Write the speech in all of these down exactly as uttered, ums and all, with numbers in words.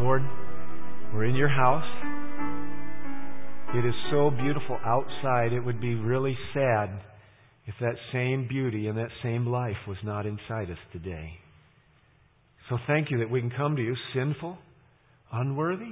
Lord, we're in your house. It is so beautiful outside, it would be really sad if that same beauty and that same life was not inside us today. So thank you that we can come to you sinful, unworthy,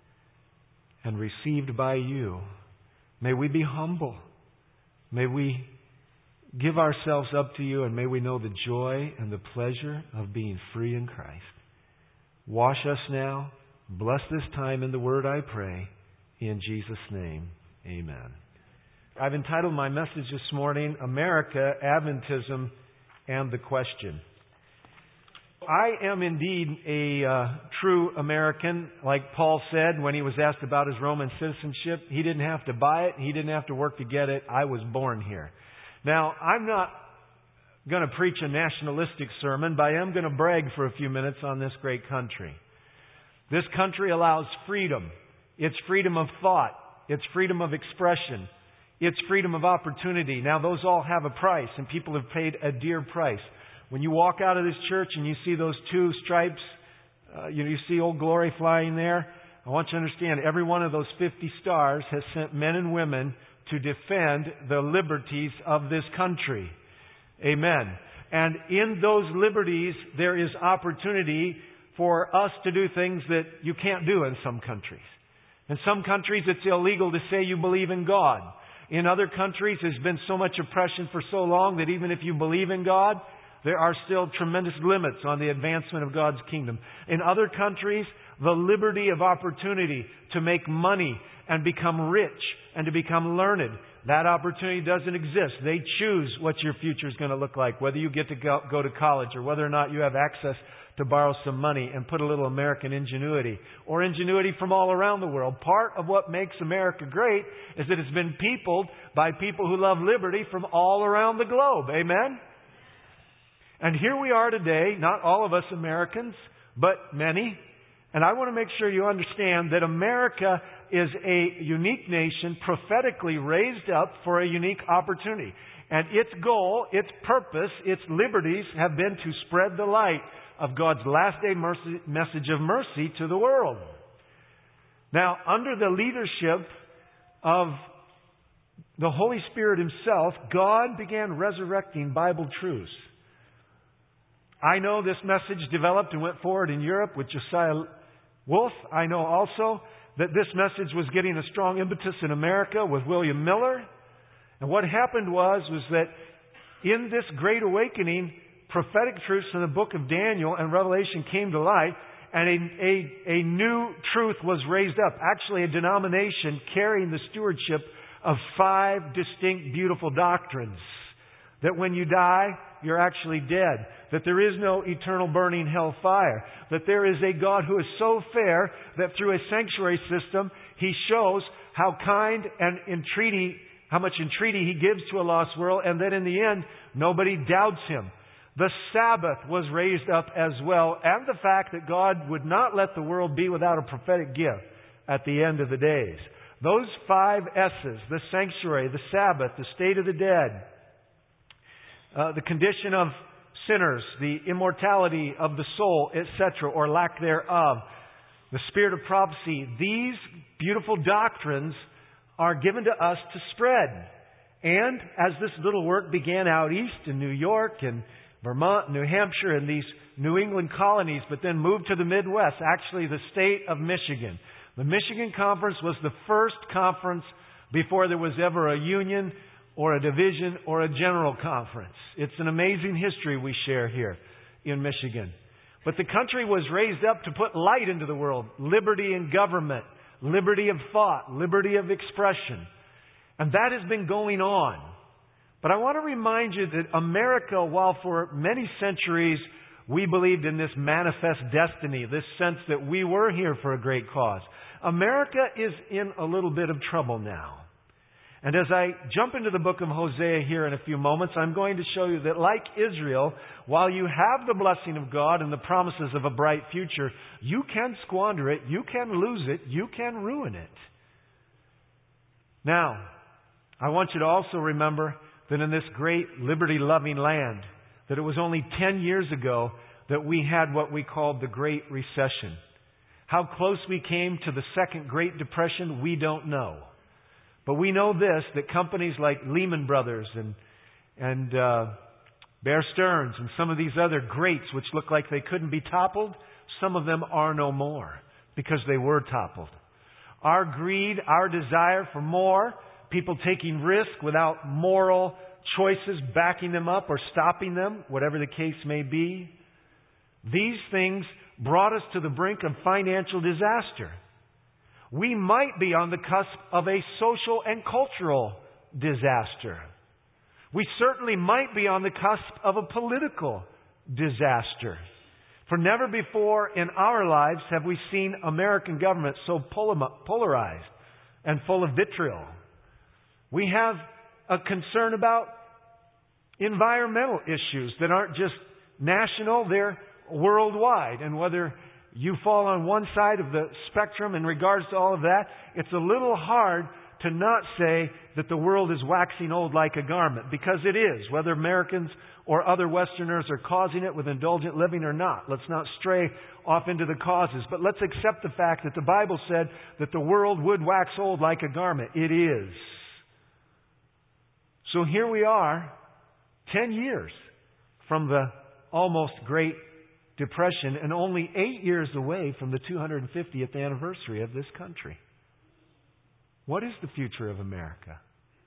and received by you. May we be humble. May we give ourselves up to you, and may we know the joy and the pleasure of being free in Christ. Wash us now. Bless this time in the Word, I pray. In Jesus' name, amen. I've entitled my message this morning, America, Adventism, and the Question. I am indeed a uh, true American. Like Paul said when he was asked about his Roman citizenship, he didn't have to buy it. He didn't have to work to get it. I was born here. Now, I'm not going to preach a nationalistic sermon, but I am going to brag for a few minutes on this great country. This country allows freedom. It's freedom of thought. It's freedom of expression. It's freedom of opportunity. Now, those all have a price, and people have paid a dear price. When you walk out of this church and you see those two stripes, uh, you know, you see Old Glory flying there, I want you to understand every one of those fifty stars has sent men and women to defend the liberties of this country. Amen. And in those liberties, there is opportunity for us to do things that you can't do in some countries. In some countries, it's illegal to say you believe in God. In other countries, there's been so much oppression for so long that even if you believe in God, there are still tremendous limits on the advancement of God's kingdom. In other countries, the liberty of opportunity to make money and become rich and to become learned, that opportunity doesn't exist. They choose what your future is going to look like, whether you get to go, go to college or whether or not you have access to borrow some money and put a little American ingenuity or ingenuity from all around the world. Part of what makes America great is that it's been peopled by people who love liberty from all around the globe. Amen? And here we are today, not all of us Americans, but many. And I want to make sure you understand that America is a unique nation prophetically raised up for a unique opportunity. And its goal, its purpose, its liberties have been to spread the light of God's last day mercy, message of mercy to the world. Now, under the leadership of the Holy Spirit Himself, God began resurrecting Bible truths. I know this message developed and went forward in Europe with Josiah Wolf. I know also that this message was getting a strong impetus in America with William Miller. And what happened was, was that in this great awakening, prophetic truths in the book of Daniel and Revelation came to light, and a, a, a new truth was raised up. Actually, a denomination carrying the stewardship of five distinct, beautiful doctrines. That when you die, you're actually dead. That there is no eternal burning hell fire. That there is a God who is so fair that through a sanctuary system, He shows how kind and entreaty, how much entreaty He gives to a lost world, and that in the end, nobody doubts Him. The Sabbath was raised up as well, and the fact that God would not let the world be without a prophetic gift at the end of the days. Those five S's, the sanctuary, the Sabbath, the state of the dead, uh, the condition of sinners, the immortality of the soul, et cetera, or lack thereof, the spirit of prophecy, these beautiful doctrines are given to us to spread. And as this little work began out east in New York and Vermont, New Hampshire, and these New England colonies, but then moved to the Midwest, actually the state of Michigan. The Michigan Conference was the first conference before there was ever a union or a division or a general conference. It's an amazing history we share here in Michigan. But the country was raised up to put light into the world. Liberty in government, liberty of thought, liberty of expression. And that has been going on. But I want to remind you that America, while for many centuries we believed in this manifest destiny, this sense that we were here for a great cause, America is in a little bit of trouble now. And as I jump into the book of Hosea here in a few moments, I'm going to show you that like Israel, while you have the blessing of God and the promises of a bright future, you can squander it, you can lose it, you can ruin it. Now, I want you to also remember that in this great liberty-loving land, that it was only ten years ago that we had what we called the Great Recession. How close we came to the second Great Depression, we don't know. But we know this, that companies like Lehman Brothers and, and uh, Bear Stearns and some of these other greats which look like they couldn't be toppled, some of them are no more because they were toppled. Our greed, our desire for more, people taking risk without moral choices backing them up or stopping them, whatever the case may be, these things brought us to the brink of financial disaster. We might be on the cusp of a social and cultural disaster. We certainly might be on the cusp of a political disaster. For never before in our lives have we seen American government so polarized and full of vitriol. We have a concern about environmental issues that aren't just national, they're worldwide. And whether you fall on one side of the spectrum in regards to all of that, it's a little hard to not say that the world is waxing old like a garment, because it is, whether Americans or other Westerners are causing it with indulgent living or not. Let's not stray off into the causes, but let's accept the fact that the Bible said that the world would wax old like a garment. It is. So here we are, ten years from the almost Great Depression and only eight years away from the two hundred fiftieth anniversary of this country. What is the future of America?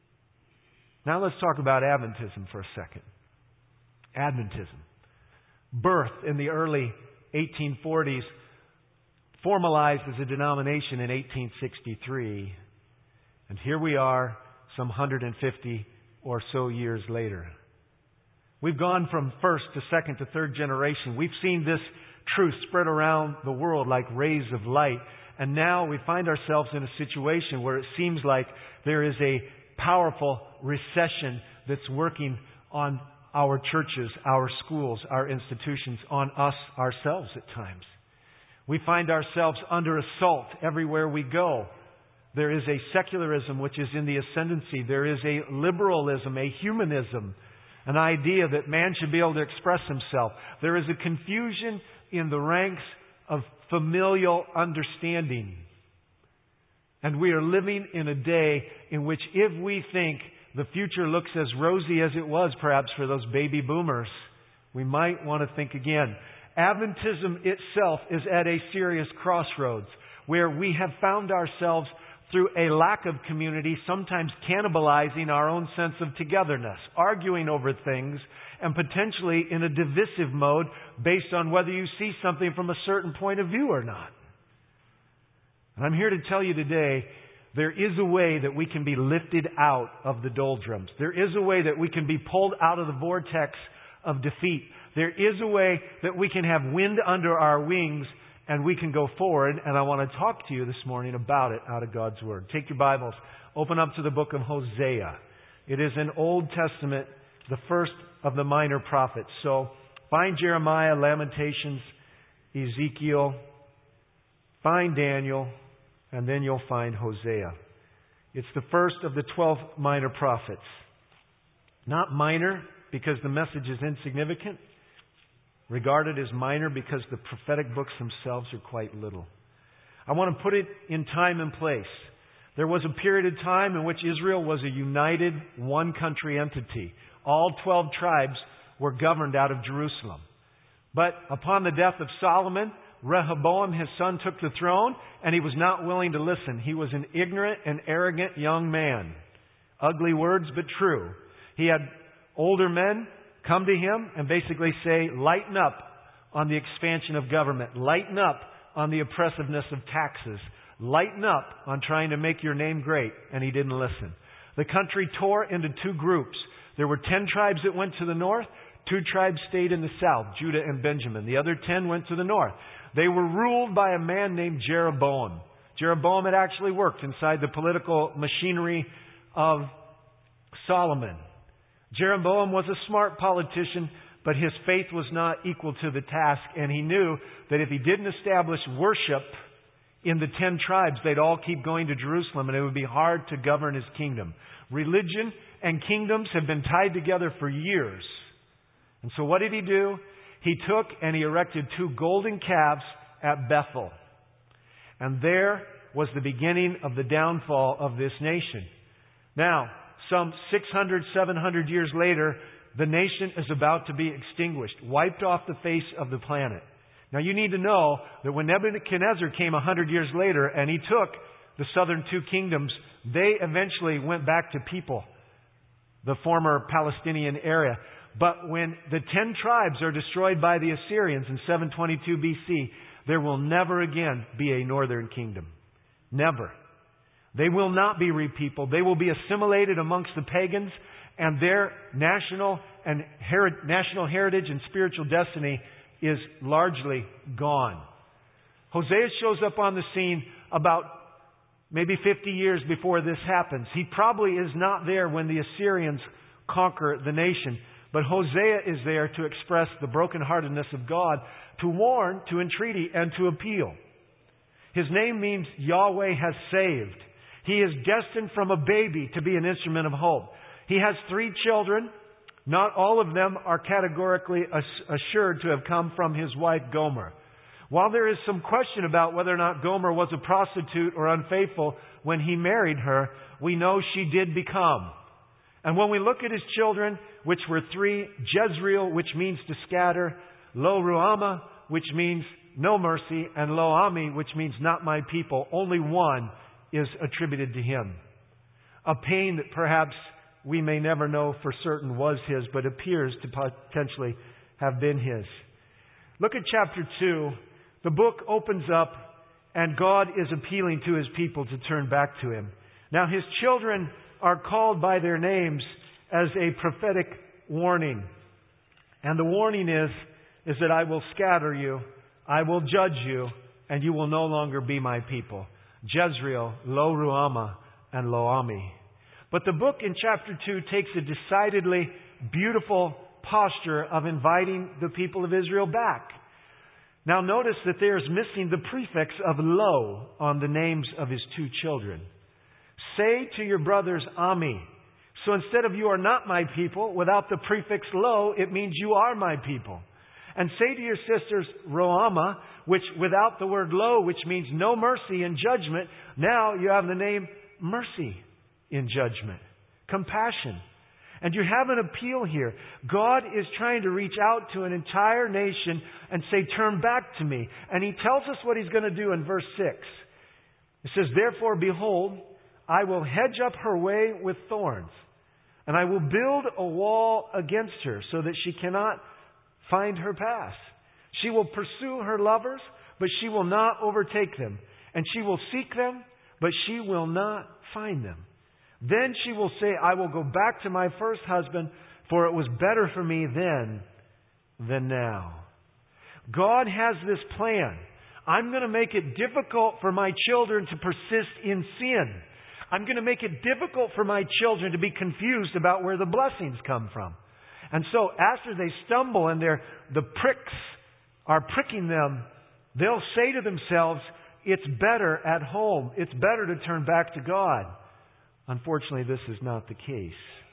Now let's talk about Adventism for a second. Adventism. Birth in the early eighteen forties, formalized as a denomination in eighteen sixty-three. And here we are some one hundred fifty or so years later. We've gone from first to second to third generation. We've seen this truth spread around the world like rays of light. And now we find ourselves in a situation where it seems like there is a powerful recession that's working on our churches, our schools, our institutions, on us ourselves at times. We find ourselves under assault everywhere we go. There is a secularism which is in the ascendancy. There is a liberalism, a humanism, an idea that man should be able to express himself. There is a confusion in the ranks of familial understanding. And we are living in a day in which if we think the future looks as rosy as it was perhaps for those baby boomers, we might want to think again. Adventism itself is at a serious crossroads where we have found ourselves through a lack of community, sometimes cannibalizing our own sense of togetherness, arguing over things, and potentially in a divisive mode based on whether you see something from a certain point of view or not. And I'm here to tell you today, there is a way that we can be lifted out of the doldrums. There is a way that we can be pulled out of the vortex of defeat. There is a way that we can have wind under our wings and we can go forward. And I want to talk to you this morning about it out of God's Word. Take your Bibles, open up to the book of Hosea. It is an Old Testament, the first of the minor prophets. So find Jeremiah, Lamentations, Ezekiel, find Daniel, and then you'll find Hosea. It's the first of the twelve minor prophets. Not minor because the message is insignificant. Regarded as minor because the prophetic books themselves are quite little. I want to put it in time and place. There was a period of time in which Israel was a united, one-country entity. All twelve tribes were governed out of Jerusalem. But upon the death of Solomon, Rehoboam, his son, took the throne, and he was not willing to listen. He was an ignorant and arrogant young man. Ugly words, but true. He had older men come to him and basically say, lighten up on the expansion of government. Lighten up on the oppressiveness of taxes. Lighten up on trying to make your name great. And he didn't listen. The country tore into two groups. There were ten tribes that went to the north. Two tribes stayed in the south, Judah and Benjamin. The other ten went to the north. They were ruled by a man named Jeroboam. Jeroboam had actually worked inside the political machinery of Solomon. Jeroboam was a smart politician, but his faith was not equal to the task, and he knew that if he didn't establish worship in the ten tribes, they'd all keep going to Jerusalem, and it would be hard to govern his kingdom. Religion and kingdoms have been tied together for years. And so what did he do? He took and he erected two golden calves at Bethel. And there was the beginning of the downfall of this nation. Now, some six hundred, seven hundred years later, the nation is about to be extinguished, wiped off the face of the planet. Now, you need to know that when Nebuchadnezzar came one hundred years later and he took the southern two kingdoms, they eventually went back to people, the former Palestinian area. But when the ten tribes are destroyed by the Assyrians in seven twenty-two B C, there will never again be a northern kingdom. Never. They will not be repeopled. They will be assimilated amongst the pagans, and their national and heri- national heritage and spiritual destiny is largely gone. Hosea shows up on the scene about maybe fifty years before this happens. He probably is not there when the Assyrians conquer the nation. But Hosea is there to express the brokenheartedness of God, to warn, to entreaty, and to appeal. His name means Yahweh has saved. He is destined from a baby to be an instrument of hope. He has three children. Not all of them are categorically assured to have come from his wife Gomer. While there is some question about whether or not Gomer was a prostitute or unfaithful when he married her, we know she did become. And when we look at his children, which were three, Jezreel, which means to scatter, Lo-Ruhamah, which means no mercy, and Lo-Ami, which means not my people, only one is attributed to him. A pain that perhaps we may never know for certain was his, but appears to potentially have been his. Look at chapter two. The book opens up, and God is appealing to his people to turn back to him. Now, his children are called by their names as a prophetic warning. And the warning is, is that I will scatter you, I will judge you, and you will no longer be my people. Jezreel, Lo-Ruhamah, and Lo-Ami. But the book in chapter two takes a decidedly beautiful posture of inviting the people of Israel back. Now notice that there's missing the prefix of Lo on the names of his two children. Say to your brothers, Ami. So instead of you are not my people, without the prefix Lo, it means you are my people. And say to your sisters, Ruhamah, which without the word Lo, which means no mercy in judgment, now you have the name mercy in judgment. Compassion. And you have an appeal here. God is trying to reach out to an entire nation and say, turn back to me. And He tells us what He's going to do in verse six. It says, therefore, behold, I will hedge up her way with thorns, and I will build a wall against her so that she cannot find her path. She will pursue her lovers, but she will not overtake them. And she will seek them, but she will not find them. Then she will say, I will go back to my first husband, for it was better for me then than now. God has this plan. I'm going to make it difficult for my children to persist in sin. I'm going to make it difficult for my children to be confused about where the blessings come from. And so after they stumble and they're, the pricks are pricking them, they'll say to themselves, it's better at home. It's better to turn back to God. Unfortunately, this is not the case.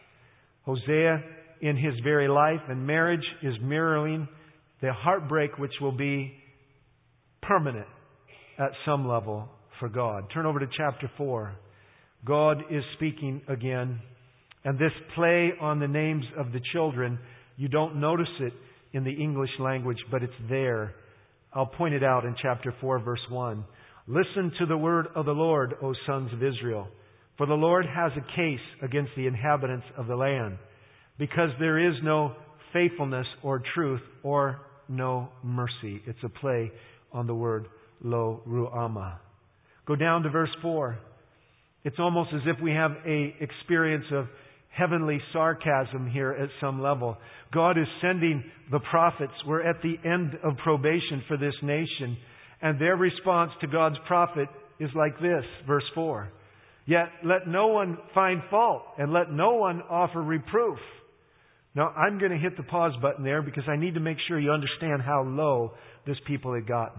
Hosea, in his very life and marriage, is mirroring the heartbreak which will be permanent at some level for God. Turn over to chapter four. God is speaking again. And this play on the names of the children, you don't notice it in the English language, but it's there. I'll point it out in chapter four, verse one. Listen to the word of the Lord, O sons of Israel. For the Lord has a case against the inhabitants of the land, because there is no faithfulness or truth or no mercy. It's a play on the word Lo-Ruhamah. Go down to verse four. It's almost as if we have a experience of heavenly sarcasm here at some level. God is sending the prophets. We're at the end of probation for this nation. And their response to God's prophet is like this, verse four. Yet let no one find fault, and let no one offer reproof. Now, I'm going to hit the pause button there because I need to make sure you understand how low this people had gotten.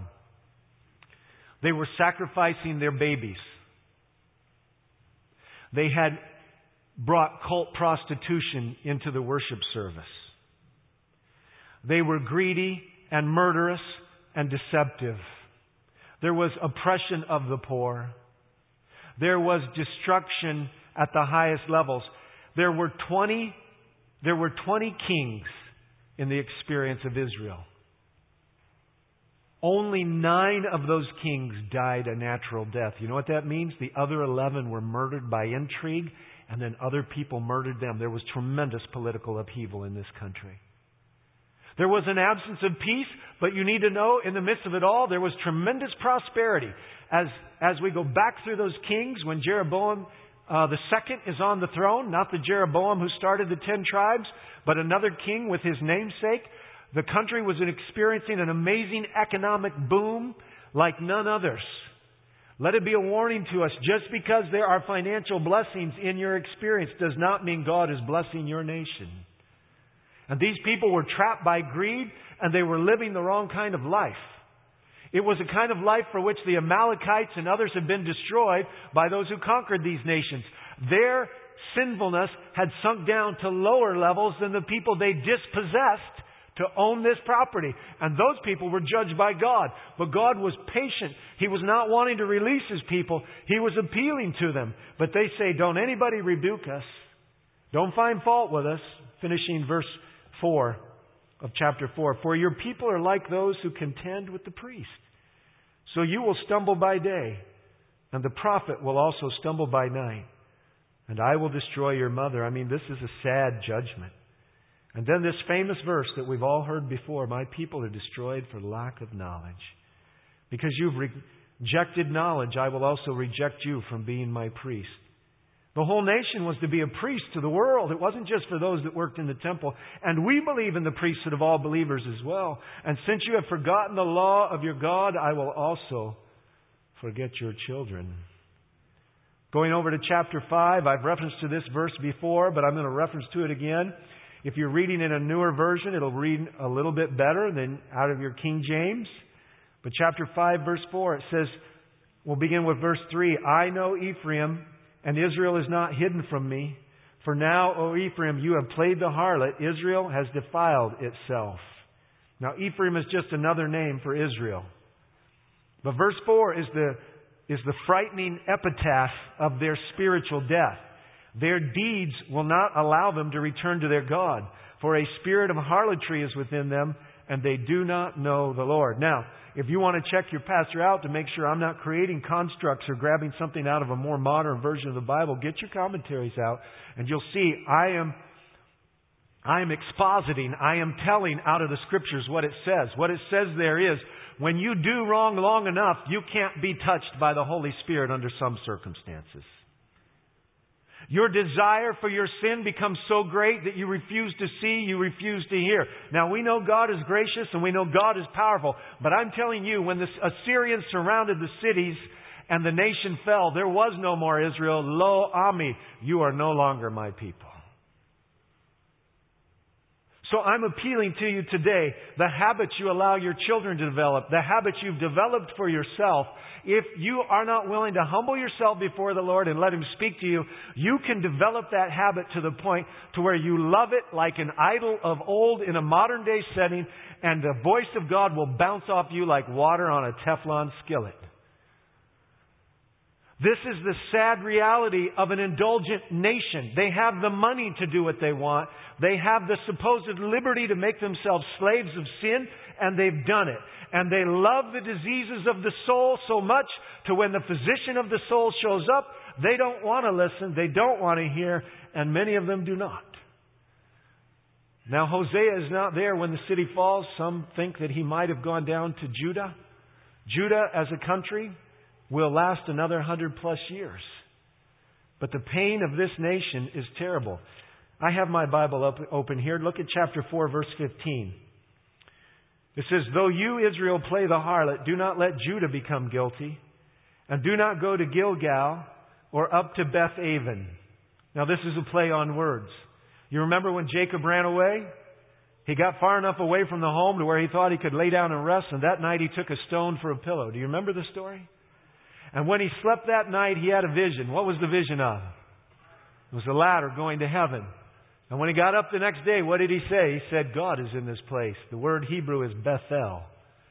They were sacrificing their babies. They had brought cult prostitution into the worship service. They were greedy and murderous and deceptive. There was oppression of the poor. There was destruction at the highest levels. There were twenty, there were twenty kings in the experience of Israel. Only nine of those kings died a natural death. You know what that means? The other eleven were murdered by intrigue, and then other people murdered them. There was tremendous political upheaval in this country. There was an absence of peace, but you need to know, in the midst of it all, there was tremendous prosperity. As as we go back through those kings, when Jeroboam uh, the second is on the throne, not the Jeroboam who started the ten tribes, but another king with his namesake, the country was experiencing an amazing economic boom like none others. Let it be a warning to us, just because there are financial blessings in your experience does not mean God is blessing your nation. And these people were trapped by greed, and they were living the wrong kind of life. It was a kind of life for which the Amalekites and others had been destroyed by those who conquered these nations. Their sinfulness had sunk down to lower levels than the people they dispossessed to own this property. And those people were judged by God. But God was patient. He was not wanting to release His people. He was appealing to them. But they say, don't anybody rebuke us. Don't find fault with us. Finishing verse four of chapter four. For your people are like those who contend with the priest. So you will stumble by day, and the prophet will also stumble by night. And I will destroy your mother. I mean, this is a sad judgment. And then this famous verse that we've all heard before, my people are destroyed for lack of knowledge. Because you've rejected knowledge, I will also reject you from being my priest. The whole nation was to be a priest to the world. It wasn't just for those that worked in the temple. And we believe in the priesthood of all believers as well. And since you have forgotten the law of your God, I will also forget your children. Going over to chapter five, I've referenced to this verse before, but I'm going to reference to it again. If you're reading in a newer version, it'll read a little bit better than out of your King James. But chapter five, verse four, it says, we'll begin with verse three. I know Ephraim, and Israel is not hidden from me. For now, O Ephraim, you have played the harlot. Israel has defiled itself. Now, Ephraim is just another name for Israel. But verse four is the, is the frightening epitaph of their spiritual death. Their deeds will not allow them to return to their God. For a spirit of harlotry is within them, and they do not know the Lord. Now, if you want to check your pastor out to make sure I'm not creating constructs or grabbing something out of a more modern version of the Bible, get your commentaries out, and you'll see I am I am expositing, I am telling out of the Scriptures what it says. What it says there is, when you do wrong long enough, you can't be touched by the Holy Spirit under some circumstances. Your desire for your sin becomes so great that you refuse to see, you refuse to hear. Now, we know God is gracious and we know God is powerful. But I'm telling you, when the Assyrians surrounded the cities and the nation fell, there was no more Israel. Lo Ami, you are no longer my people. So I'm appealing to you today, the habits you allow your children to develop, the habits you've developed for yourself, if you are not willing to humble yourself before the Lord and let Him speak to you, you can develop that habit to the point to where you love it like an idol of old in a modern day setting, and the voice of God will bounce off you like water on a Teflon skillet. This is the sad reality of an indulgent nation. They have the money to do what they want. They have the supposed liberty to make themselves slaves of sin, and they've done it. And they love the diseases of the soul so much to when the physician of the soul shows up, they don't want to listen, they don't want to hear, and many of them do not. Now, Hosea is not there when the city falls. Some think that he might have gone down to Judah. Judah as a country will last another hundred plus years. But the pain of this nation is terrible. I have my Bible up, open here. Look at chapter four, verse fifteen. It says, though you, Israel, play the harlot, do not let Judah become guilty, and do not go to Gilgal or up to Beth-aven. Now this is a play on words. You remember when Jacob ran away? He got far enough away from the home to where he thought he could lay down and rest, and that night he took a stone for a pillow. Do you remember the story? And when he slept that night, he had a vision. What was the vision of? It was a ladder going to heaven. And when he got up the next day, what did he say? He said, God is in this place. The word Hebrew is Bethel.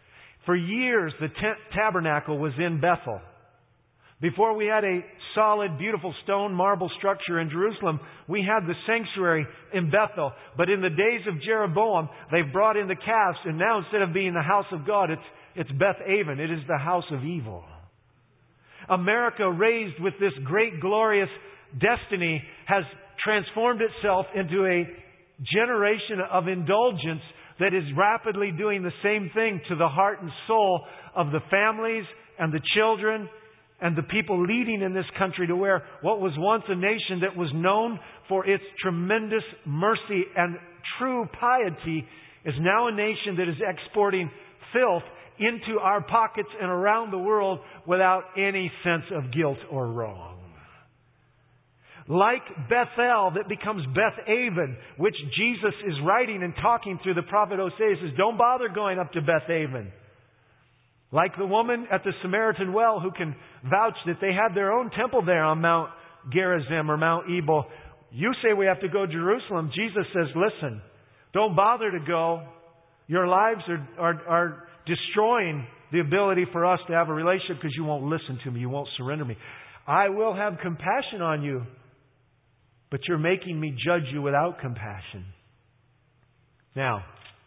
For years, the tent tabernacle was in Bethel. Before we had a solid, beautiful stone marble structure in Jerusalem, we had the sanctuary in Bethel. But in the days of Jeroboam, they've brought in the calves, and now instead of being the house of God, it's, it's Beth Aven. It is the house of evil. America, raised with this great, glorious destiny, has transformed itself into a generation of indulgence that is rapidly doing the same thing to the heart and soul of the families and the children and the people leading in this country, to where what was once a nation that was known for its tremendous mercy and true piety is now a nation that is exporting filth into our pockets and around the world without any sense of guilt or wrong. Like Bethel that becomes Beth Aven, which Jesus is writing and talking through the prophet Hosea, says, don't bother going up to Beth Aven. Like the woman at the Samaritan well who can vouch that they had their own temple there on Mount Gerizim or Mount Ebal. You say we have to go to Jerusalem. Jesus says, listen, don't bother to go. Your lives are, are, are destroying the ability for us to have a relationship because you won't listen to me. You won't surrender me. I will have compassion on you, but you're making me judge you without compassion. Now,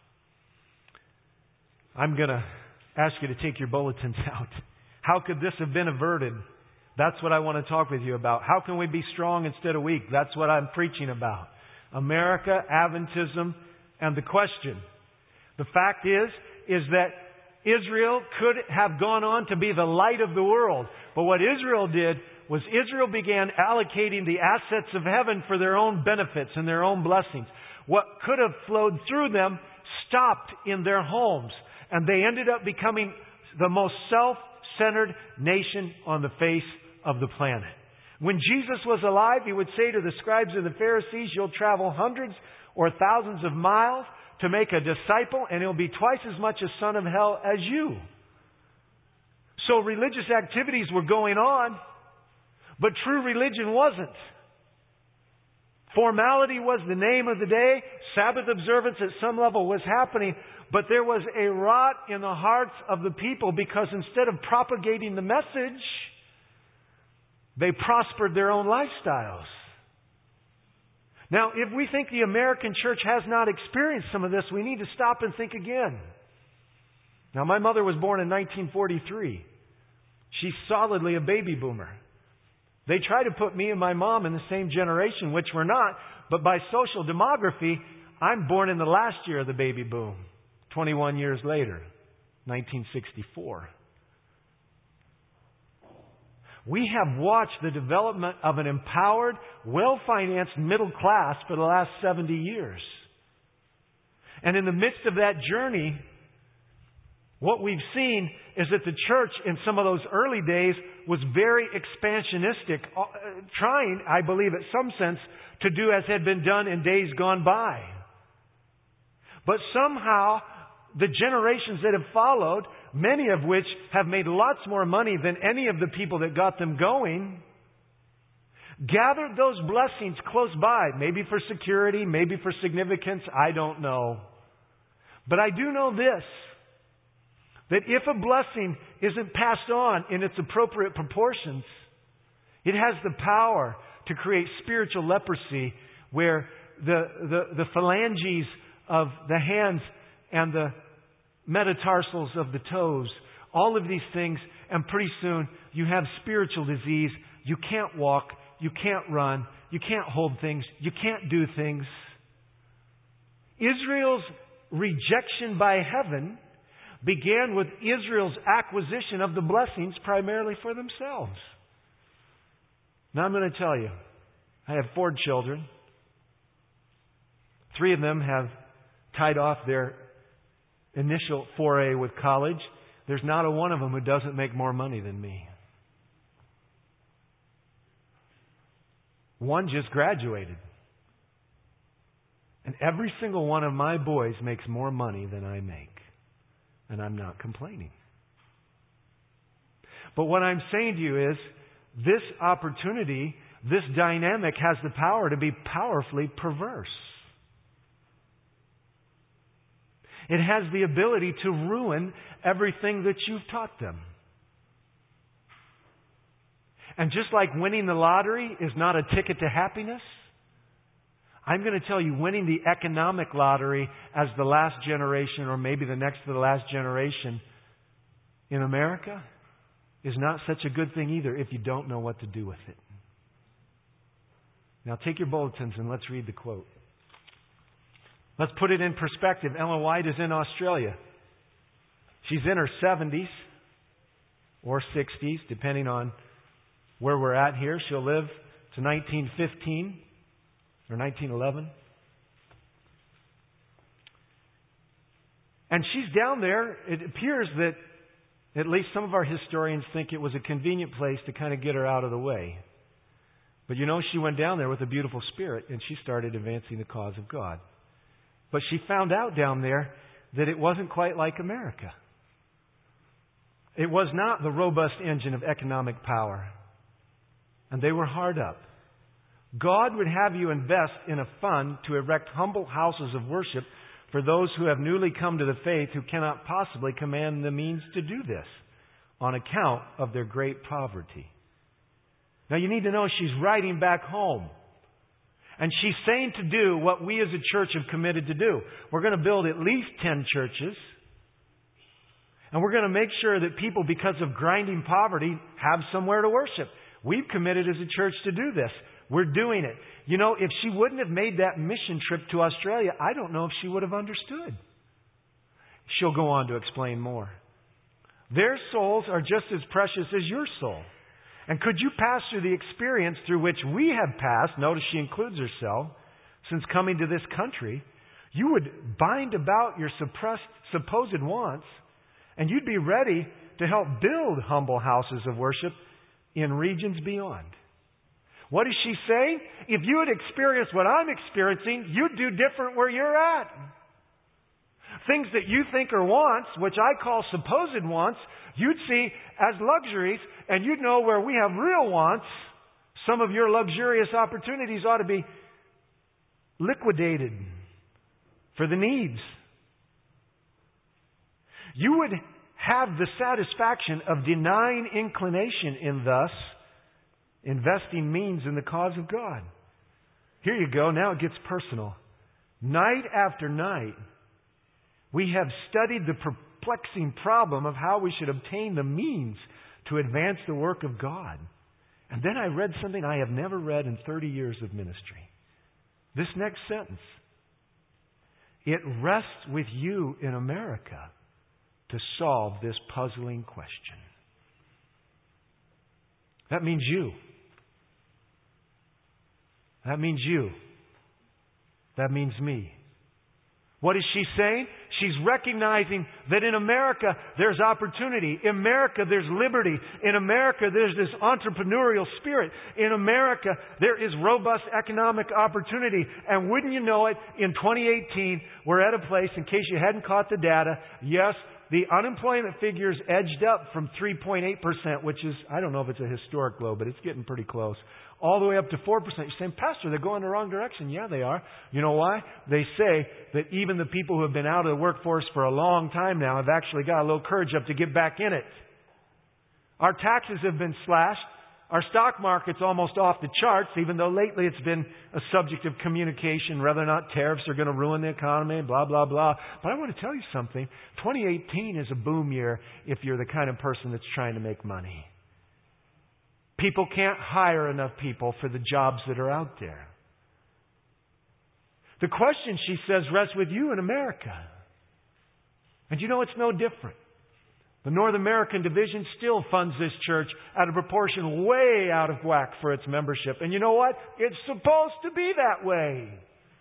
I'm going to ask you to take your bulletins out. How could this have been averted? That's what I want to talk with you about. How can we be strong instead of weak? That's what I'm preaching about. America, Adventism, and the question. The fact is, is that Israel could have gone on to be the light of the world. But what Israel did was Israel began allocating the assets of heaven for their own benefits and their own blessings. What could have flowed through them stopped in their homes. And they ended up becoming the most self-centered nation on the face of the planet. When Jesus was alive, He would say to the scribes and the Pharisees, you'll travel hundreds or thousands of miles to make a disciple, and he'll be twice as much a son of hell as you. So religious activities were going on, but true religion wasn't. Formality was the name of the day. Sabbath observance at some level was happening. But there was a rot in the hearts of the people because instead of propagating the message, they prospered their own lifestyles. Now, if we think the American church has not experienced some of this, we need to stop and think again. Now, my mother was born in nineteen forty-three. She's solidly a baby boomer. They try to put me and my mom in the same generation, which we're not. But by social demography, I'm born in the last year of the baby boom. twenty-one years later, nineteen sixty-four. We have watched the development of an empowered, well-financed middle class for the last seventy years. And in the midst of that journey, what we've seen is that the church in some of those early days was very expansionistic, trying, I believe, in some sense, to do as had been done in days gone by. But somehow, the generations that have followed, many of which have made lots more money than any of the people that got them going, gathered those blessings close by, maybe for security, maybe for significance, I don't know. But I do know this, that if a blessing isn't passed on in its appropriate proportions, it has the power to create spiritual leprosy where the, the, the phalanges of the hands and the metatarsals of the toes, all of these things, and pretty soon you have spiritual disease. You can't walk, you can't run, you can't hold things, you can't do things. Israel's rejection by heaven began with Israel's acquisition of the blessings primarily for themselves. Now I'm going to tell you, I have four children. Three of them have tied off their initial foray with college. There's not a one of them who doesn't make more money than me. One just graduated. And every single one of my boys makes more money than I make. And I'm not complaining. But what I'm saying to you is, this opportunity, this dynamic has the power to be powerfully perverse. It has the ability to ruin everything that you've taught them. And just like winning the lottery is not a ticket to happiness, I'm going to tell you, winning the economic lottery as the last generation, or maybe the next to the last generation in America, is not such a good thing either if you don't know what to do with it. Now take your bulletins and let's read the quote. Let's put it in perspective. Ellen White is in Australia. She's in her seventies or sixties, depending on where we're at here. She'll live to nineteen fifteen or nineteen eleven. And she's down there. It appears that at least some of our historians think it was a convenient place to kind of get her out of the way. But you know, she went down there with a beautiful spirit and she started advancing the cause of God. But she found out down there that it wasn't quite like America. It was not the robust engine of economic power. And they were hard up. God would have you invest in a fund to erect humble houses of worship for those who have newly come to the faith who cannot possibly command the means to do this on account of their great poverty. Now you need to know she's writing back home. And she's saying to do what we as a church have committed to do. We're going to build at least ten churches. And we're going to make sure that people, because of grinding poverty, have somewhere to worship. We've committed as a church to do this. We're doing it. You know, if she wouldn't have made that mission trip to Australia, I don't know if she would have understood. She'll go on to explain more. Their souls are just as precious as your soul. And could you pass through the experience through which we have passed, notice she includes herself, since coming to this country, you would bind about your suppressed, supposed wants, and you'd be ready to help build humble houses of worship in regions beyond. What does she say? If you had experienced what I'm experiencing, you'd do different where you're at. Things that you think are wants, which I call supposed wants, you'd see as luxuries, and you'd know where we have real wants. Some of your luxurious opportunities ought to be liquidated for the needs. You would have the satisfaction of denying inclination in thus investing means in the cause of God. Here you go. Now it gets personal. Night after night, we have studied the perplexing problem of how we should obtain the means to advance the work of God. And then I read something I have never read in thirty years of ministry. This next sentence. It rests with you in America to solve this puzzling question. That means you. That means you. That means me. What is she saying? She's recognizing that in America there's opportunity. In America there's liberty. In America there's this entrepreneurial spirit. In America there is robust economic opportunity. And wouldn't you know it, in twenty eighteen we're at a place, in case you hadn't caught the data, yes, the unemployment figures edged up from three point eight percent, which is, I don't know if it's a historic low, but it's getting pretty close, all the way up to four percent. You're saying, Pastor, they're going the wrong direction. Yeah, they are. You know why? They say that even the people who have been out of the workforce for a long time now have actually got a little courage up to get back in it. Our taxes have been slashed. Our stock market's almost off the charts, even though lately it's been a subject of communication, whether or not tariffs are going to ruin the economy, blah, blah, blah. But I want to tell you something. twenty eighteen is a boom year if you're the kind of person that's trying to make money. People can't hire enough people for the jobs that are out there. The question, she says, rests with you in America. And you know, it's no different. The North American division still funds this church at a proportion way out of whack for its membership. And you know what? It's supposed to be that way.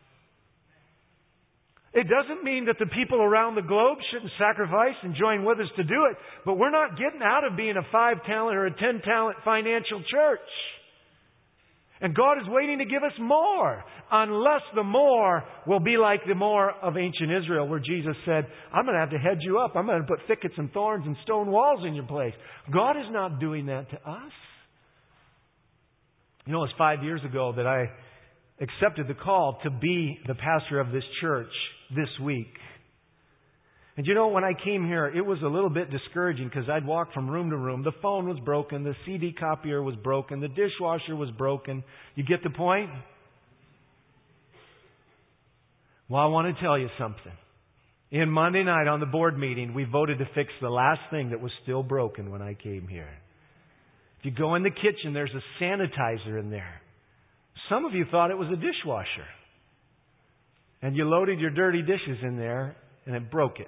It doesn't mean that the people around the globe shouldn't sacrifice and join with us to do it. But we're not getting out of being a five-talent or a ten-talent financial church. And God is waiting to give us more, unless the more will be like the more of ancient Israel, where Jesus said, I'm going to have to hedge you up. I'm going to put thickets and thorns and stone walls in your place. God is not doing that to us. You know, it was five years ago that I accepted the call to be the pastor of this church this week. And you know, when I came here, it was a little bit discouraging because I'd walk from room to room. The phone was broken. The C D copier was broken. The dishwasher was broken. You get the point? Well, I want to tell you something. In Monday night on the board meeting, we voted to fix the last thing that was still broken when I came here. If you go in the kitchen, there's a sanitizer in there. Some of you thought it was a dishwasher. And you loaded your dirty dishes in there, and it broke it.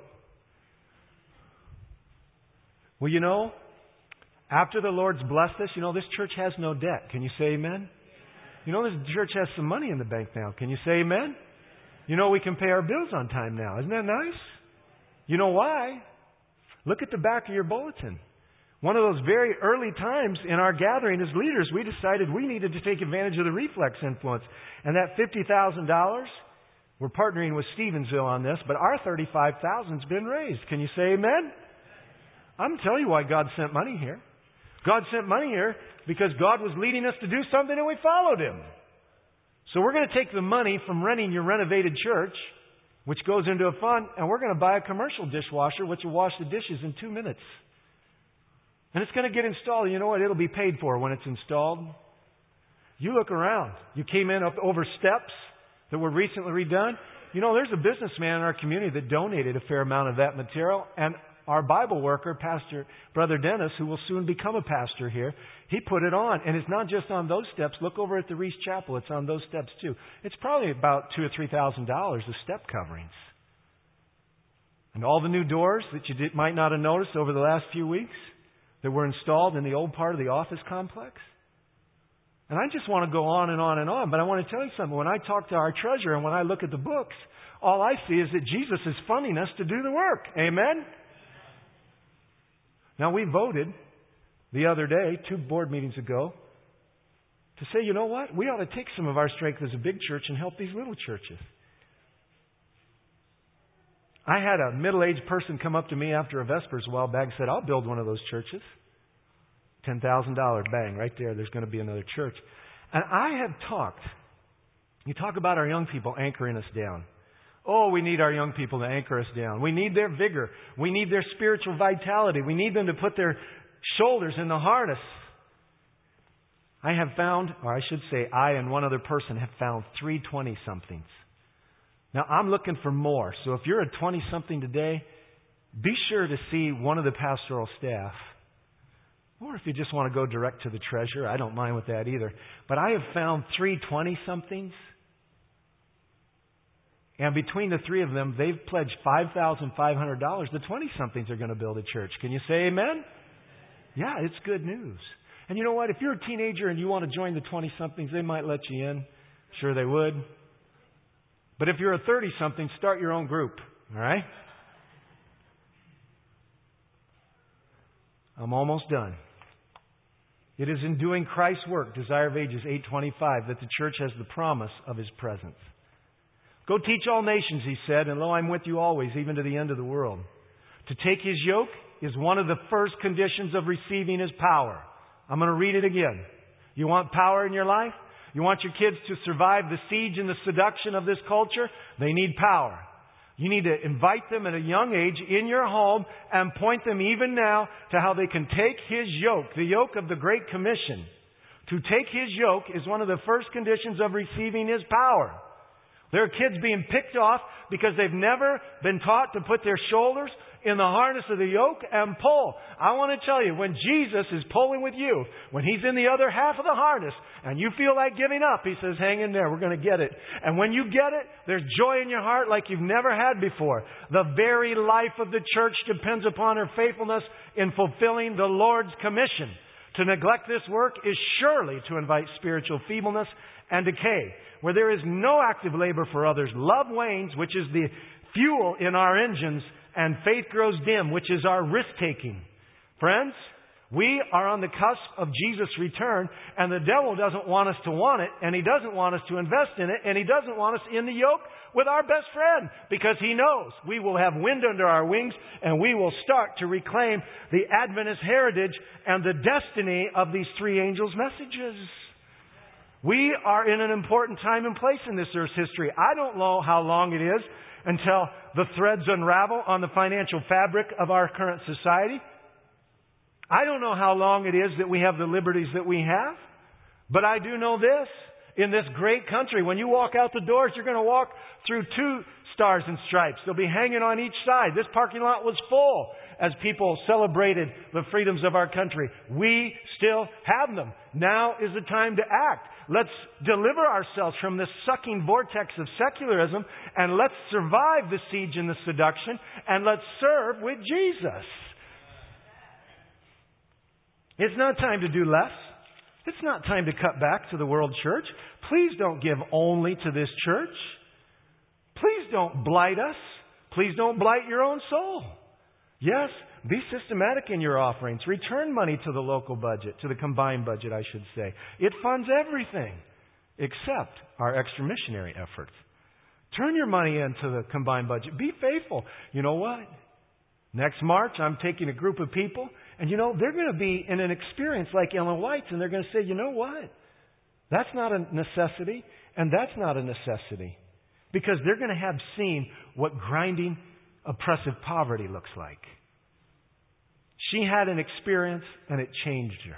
Well, you know, after the Lord's blessed us, you know, this church has no debt. Can you say amen? You know, this church has some money in the bank now. Can you say amen? You know, we can pay our bills on time now. Isn't that nice? You know why? Look at the back of your bulletin. One of those very early times in our gathering as leaders, we decided we needed to take advantage of the reflex influence. And that fifty thousand dollars, we're partnering with Stevensville on this, but our thirty-five thousand dollars has been raised. Can you say amen? I'm telling you why God sent money here. God sent money here because God was leading us to do something and we followed Him. So we're going to take the money from renting your renovated church, which goes into a fund, and we're going to buy a commercial dishwasher which will wash the dishes in two minutes. And it's going to get installed. You know what? It'll be paid for when it's installed. You look around. You came in up over steps that were recently redone. You know, there's a businessman in our community that donated a fair amount of that material, and our Bible worker, Pastor Brother Dennis, who will soon become a pastor here, he put it on. And it's not just on those steps. Look over at the Reese Chapel. It's on those steps too. It's probably about two or three thousand dollars of step coverings. And all the new doors that you did, might not have noticed over the last few weeks that were installed in the old part of the office complex. And I just want to go on and on and on. But I want to tell you something. When I talk to our treasurer and when I look at the books, all I see is that Jesus is funding us to do the work. Amen? Now, we voted the other day, two board meetings ago, to say, you know what? We ought to take some of our strength as a big church and help these little churches. I had a middle-aged person come up to me after a Vespers a while back and said, I'll build one of those churches. ten thousand dollars, bang, right there. There's going to be another church. And I have talked. You talk about our young people anchoring us down. Oh, we need our young people to anchor us down. We need their vigor. We need their spiritual vitality. We need them to put their shoulders in the harness. I have found, or I should say, I and one other person have found three twenty-somethings. Now, I'm looking for more. So if you're a twenty-something today, be sure to see one of the pastoral staff. Or if you just want to go direct to the treasurer, I don't mind with that either. But I have found three twenty-somethings. And between the three of them, they've pledged five thousand five hundred dollars. The twenty-somethings are going to build a church. Can you say amen? Yeah, it's good news. And you know what? If you're a teenager and you want to join the twenty-somethings, they might let you in. Sure they would. But if you're a thirty-something, start your own group. All right? I'm almost done. It is in doing Christ's work, Desire of Ages eight twenty-five, that the church has the promise of His presence. Go teach all nations, He said, and lo, I'm with you always, even to the end of the world. To take His yoke is one of the first conditions of receiving His power. I'm going to read it again. You want power in your life? You want your kids to survive the siege and the seduction of this culture? They need power. You need to invite them at a young age in your home and point them even now to how they can take His yoke, the yoke of the Great Commission. To take His yoke is one of the first conditions of receiving His power. There are kids being picked off because they've never been taught to put their shoulders in the harness of the yoke and pull. I want to tell you, when Jesus is pulling with you, when He's in the other half of the harness and you feel like giving up, He says, hang in there, we're going to get it. And when you get it, there's joy in your heart like you've never had before. The very life of the church depends upon her faithfulness in fulfilling the Lord's commission. To neglect this work is surely to invite spiritual feebleness and decay. Where there is no active labor for others, love wanes, which is the fuel in our engines, and faith grows dim, which is our risk-taking. Friends, we are on the cusp of Jesus' return, and the devil doesn't want us to want it, and he doesn't want us to invest in it, and he doesn't want us in the yoke with our best friend, because he knows we will have wind under our wings, and we will start to reclaim the Adventist heritage and the destiny of these three angels' messages. We are in an important time and place in this earth's history. I don't know how long it is until the threads unravel on the financial fabric of our current society. I don't know how long it is that we have the liberties that we have. But I do know this. In this great country, when you walk out the doors, you're going to walk through two stars and stripes. They'll be hanging on each side. This parking lot was full as people celebrated the freedoms of our country. We still have them. Now is the time to act. Let's deliver ourselves from this sucking vortex of secularism, and let's survive the siege and the seduction, and let's serve with Jesus. It's not time to do less. It's not time to cut back to the world church. Please don't give only to this church. Please don't blight us. Please don't blight your own soul. Yes, be systematic in your offerings. Return money to the local budget, to the combined budget, I should say. It funds everything except our extra missionary efforts. Turn your money into the combined budget. Be faithful. You know what? Next March, I'm taking a group of people, and you know, they're going to be in an experience like Ellen White's, and they're going to say, you know what? That's not a necessity, and that's not a necessity. Because they're going to have seen what grinding, oppressive poverty looks like. She had an experience, and it changed her.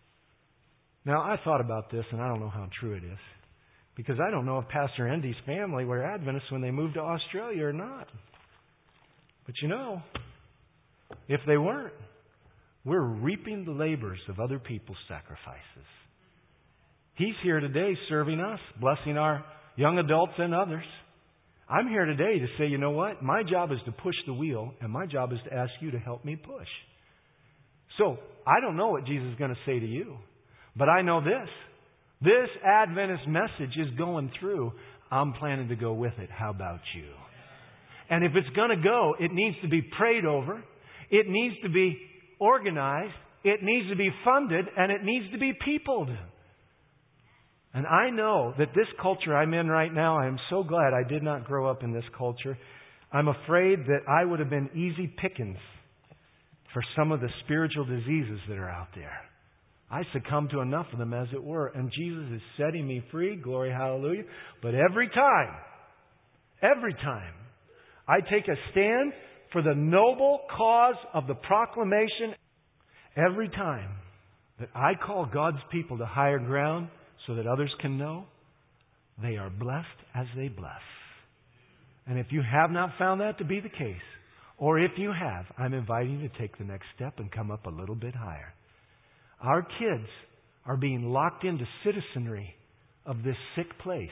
Now, I thought about this, and I don't know how true it is. Because I don't know if Pastor Endy's family were Adventists when they moved to Australia or not. But you know, if they weren't, we're reaping the labors of other people's sacrifices. He's here today serving us, blessing our young adults and others. I'm here today to say, you know what? My job is to push the wheel, and my job is to ask you to help me push. So, I don't know what Jesus is going to say to you, but I know this. This Adventist message is going through. I'm planning to go with it. How about you? And if it's going to go, it needs to be prayed over. It needs to be organized. It needs to be funded, and it needs to be peopled. And I know that this culture I'm in right now, I am so glad I did not grow up in this culture. I'm afraid that I would have been easy pickings for some of the spiritual diseases that are out there. I succumbed to enough of them, as it were, and Jesus is setting me free. Glory, hallelujah. But every time, every time, I take a stand for the noble cause of the proclamation, every time that I call God's people to higher ground, so that others can know, they are blessed as they bless. And if you have not found that to be the case, or if you have, I'm inviting you to take the next step and come up a little bit higher. Our kids are being locked into citizenry of this sick place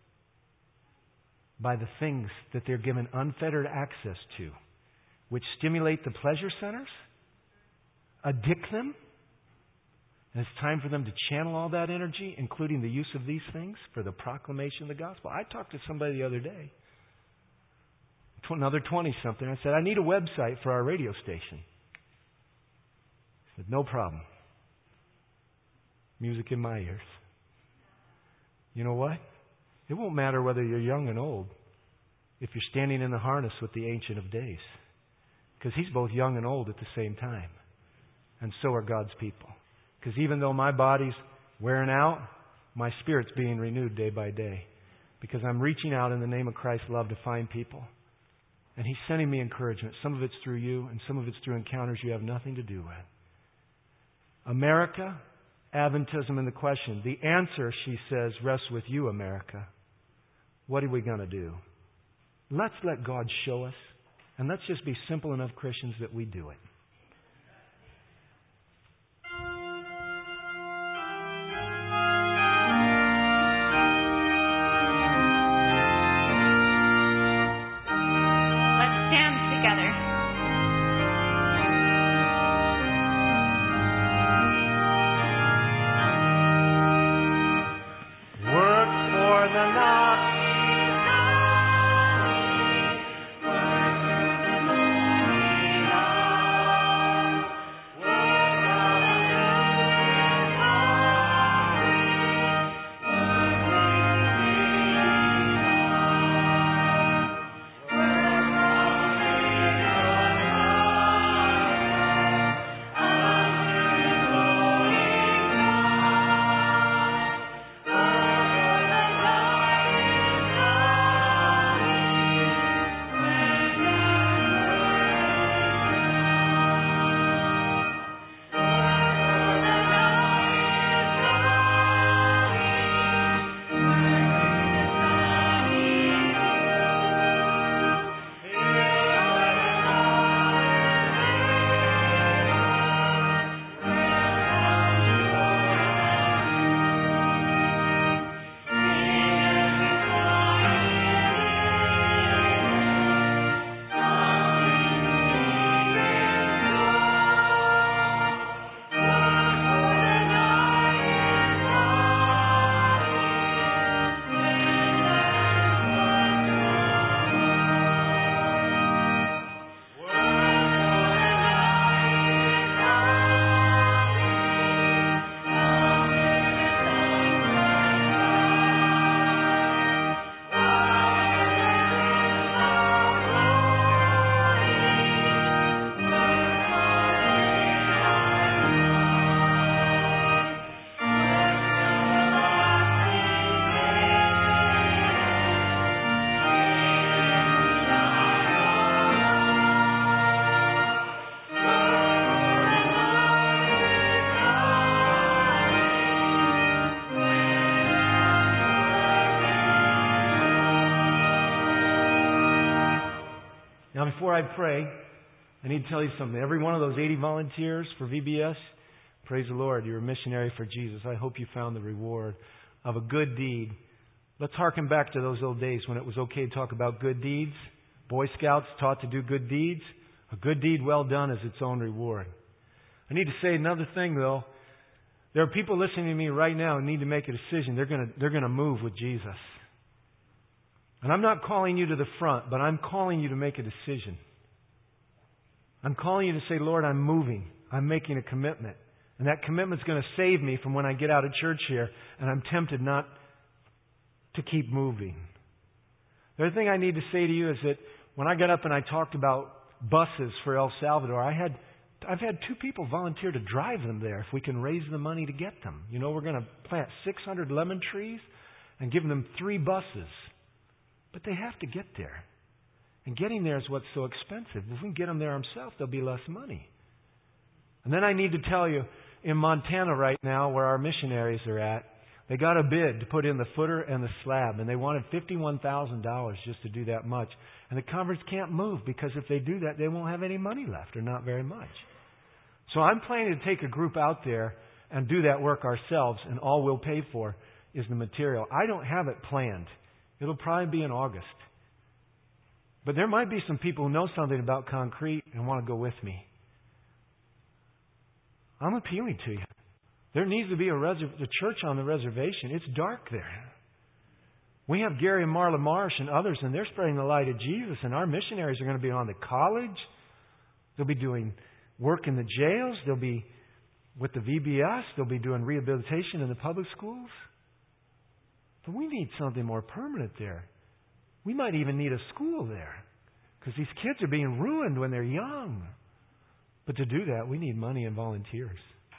by the things that they're given unfettered access to, which stimulate the pleasure centers, addict them. And it's time for them to channel all that energy, including the use of these things, for the proclamation of the gospel. I talked to somebody the other day, another twenty-something. I said, I need a website for our radio station. He said, no problem. Music in my ears. You know what? It won't matter whether you're young and old if you're standing in the harness with the Ancient of Days. Because He's both young and old at the same time. And so are God's people. Because even though my body's wearing out, my spirit's being renewed day by day. Because I'm reaching out in the name of Christ's love to find people. And He's sending me encouragement. Some of it's through you, and some of it's through encounters you have nothing to do with. America, Adventism in the question. The answer, she says, rests with you, America. What are we going to do? Let's let God show us. And let's just be simple enough Christians that we do it. Now, before I pray, I need to tell you something. Every one of those eighty volunteers for V B S, praise the Lord, you're a missionary for Jesus. I hope you found the reward of a good deed. Let's harken back to those old days when it was okay to talk about good deeds. Boy Scouts taught to do good deeds. A good deed well done is its own reward. I need to say another thing, though. There are people listening to me right now who need to make a decision. They're going to, they're going to move with Jesus. And I'm not calling you to the front, but I'm calling you to make a decision. I'm calling you to say, Lord, I'm moving. I'm making a commitment. And that commitment's going to save me from when I get out of church here and I'm tempted not to keep moving. The other thing I need to say to you is that when I got up and I talked about buses for El Salvador, I had, I've had two people volunteer to drive them there if we can raise the money to get them. You know, we're going to plant six hundred lemon trees and give them three buses. But they have to get there. And getting there is what's so expensive. If we can get them there ourselves, there'll be less money. And then I need to tell you, in Montana right now, where our missionaries are at, they got a bid to put in the footer and the slab, and they wanted fifty-one thousand dollars just to do that much. And the conference can't move because if they do that, they won't have any money left, or not very much. So I'm planning to take a group out there and do that work ourselves, and all we'll pay for is the material. I don't have it planned. It'll probably be in August. But there might be some people who know something about concrete and want to go with me. I'm appealing to you. There needs to be a, reserv- a church on the reservation. It's dark there. We have Gary and Marla Marsh and others, and they're spreading the light of Jesus. And our missionaries are going to be on the college. They'll be doing work in the jails. They'll be with the V B S. They'll be doing rehabilitation in the public schools. But we need something more permanent there. We might even need a school there because these kids are being ruined when they're young. But to do that, we need money and volunteers.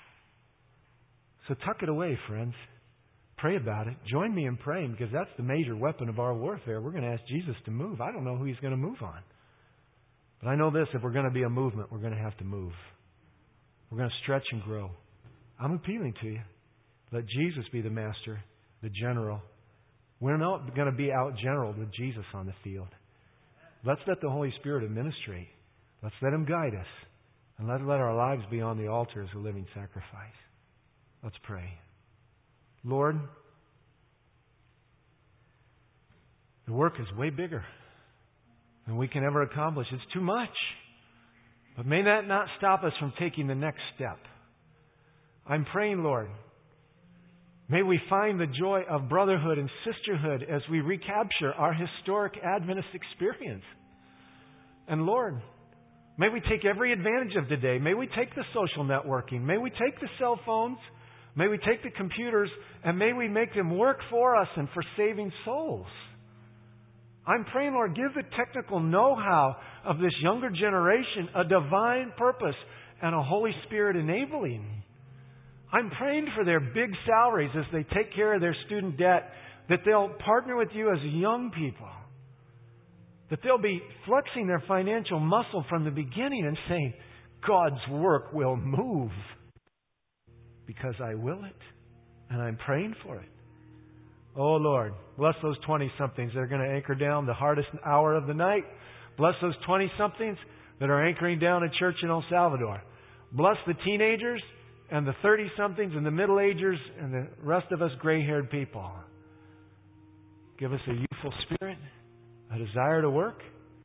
So tuck it away, friends. Pray about it. Join me in praying because that's the major weapon of our warfare. We're going to ask Jesus to move. I don't know who He's going to move on. But I know this, if we're going to be a movement, we're going to have to move. We're going to stretch and grow. I'm appealing to you. Let Jesus be the master, the general. We're not going to be out-generaled with Jesus on the field. Let's let the Holy Spirit administrate. Let's let Him guide us. And let's let our lives be on the altar as a living sacrifice. Let's pray. Lord, the work is way bigger than we can ever accomplish. It's too much. But may that not stop us from taking the next step. I'm praying, Lord, may we find the joy of brotherhood and sisterhood as we recapture our historic Adventist experience. And Lord, may we take every advantage of today. May we take the social networking. May we take the cell phones. May we take the computers and may we make them work for us and for saving souls. I'm praying, Lord, give the technical know-how of this younger generation a divine purpose and a Holy Spirit enabling. I'm praying for their big salaries as they take care of their student debt, that they'll partner with you as young people. That they'll be flexing their financial muscle from the beginning and saying, God's work will move. Because I will it. And I'm praying for it. Oh Lord, bless those twenty-somethings that are going to anchor down the hardest hour of the night. Bless those twenty-somethings that are anchoring down a church in El Salvador. Bless the teenagers and the thirty-somethings and the middle-agers and the rest of us gray-haired people. Give us a youthful spirit, a desire to work,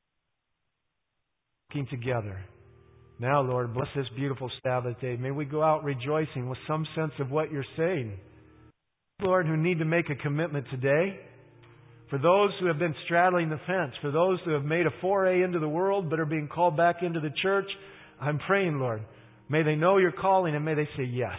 working together. Now, Lord, bless this beautiful Sabbath day. May we go out rejoicing with some sense of what You're saying. Lord, who need to make a commitment today, for those who have been straddling the fence, for those who have made a foray into the world but are being called back into the church, I'm praying, Lord, may they know Your calling and may they say yes.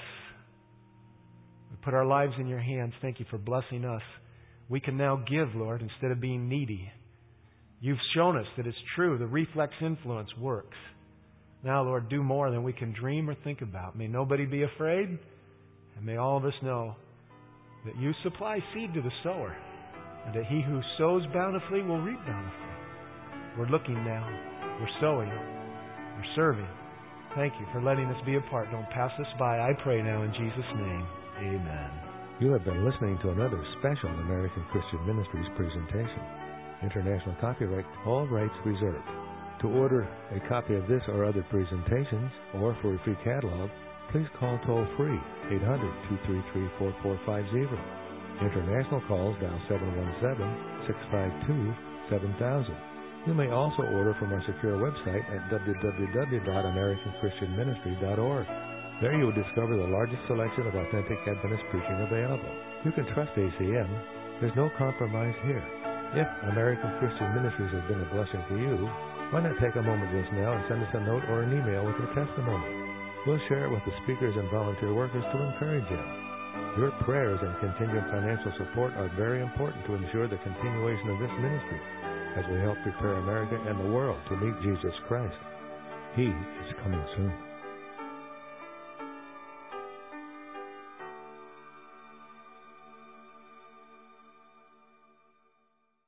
We put our lives in Your hands. Thank You for blessing us. We can now give, Lord, instead of being needy. You've shown us that it's true. The reflex influence works. Now, Lord, do more than we can dream or think about. May nobody be afraid, and may all of us know that You supply seed to the sower, and that he who sows bountifully will reap bountifully. We're looking now. We're sowing. We're serving. Thank You for letting us be a part. Don't pass us by. I pray now in Jesus' name. Amen. You have been listening to another special American Christian Ministries presentation. International copyright, all rights reserved. To order a copy of this or other presentations, or for a free catalog, please call toll-free eight hundred, two three three, four four five zero. International calls dial seven one seven, six five two, seven thousand. You may also order from our secure website at w w w dot american christian ministry dot org. There you will discover the largest selection of authentic Adventist preaching available. You can trust A C M. There's no compromise here. If American Christian Ministries has been a blessing to you, why not take a moment just now and send us a note or an email with your testimony? We'll share it with the speakers and volunteer workers to encourage you. Your prayers and continued financial support are very important to ensure the continuation of this ministry as we help prepare America and the world to meet Jesus Christ. He is coming soon.